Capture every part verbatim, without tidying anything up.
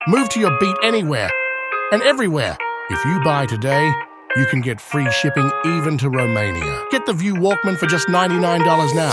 Move to your beat anywhere and everywhere. If you buy today, you can get free shipping even to Romania. Get the View Walkman for just ninety-nine dollars now.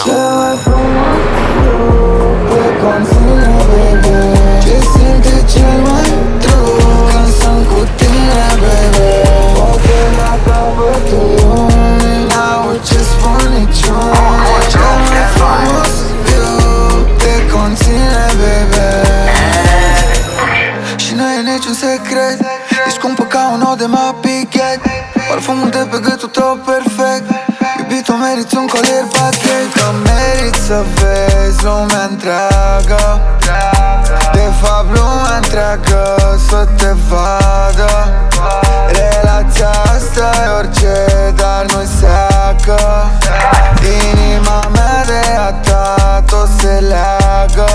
Niciun secret, ești scumpă ca un ou de mapichet. Parfumul de pe gâtul tău perfect. Iubito, meriți un colier pachet. Că meriți să vezi lumea întreagă. De fapt lumea întreagă să te vadă. Relația asta e orice, dar nu-i seacă. Inima mea de a ta tot se leagă.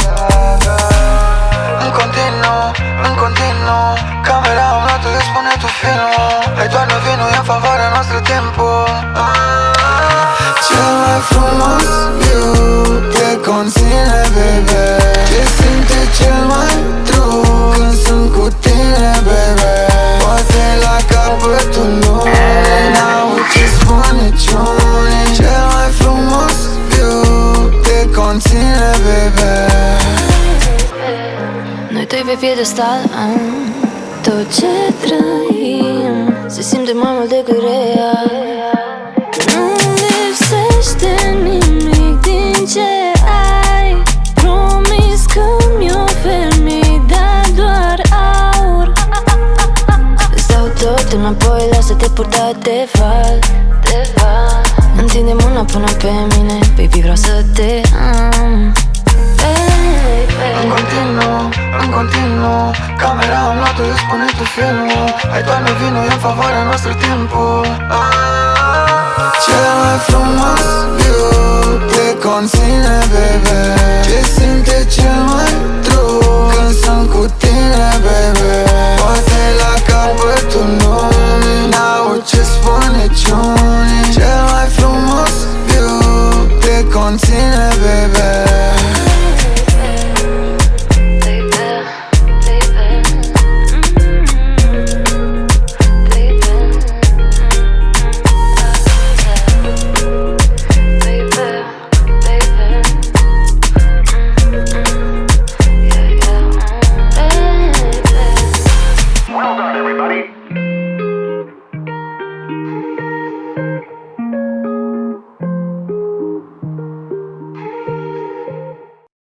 În continuu, în continuu, camera am luat-o, eu spune tu filmul. Hai doar vinul, e în favoarea noastră timpul. Cel mai frumos view te conține, baby. Ce simte cel mai true când sunt cu tine, baby. Poate la capătul lumii n-aud ce spune niciunii. Cel mai frumos view te conține, baby. Noi doi pe piedestal, um, tot ce trăim se simte mai mult decât real. Nu lipsește nimic din ce ai. Promis că mi oferi, mi-ai dat doar aur. Îți dau tot înapoi, lasă-te purta de val, de val. Întinde mâna până pe mine, baby, vreau să te am. În continuu, în continuu, camera am luat-o, eu spune tu filmul. Hai doar vinul, e în favoarea noastră timpul. Cel mai frumos view te conține, baby.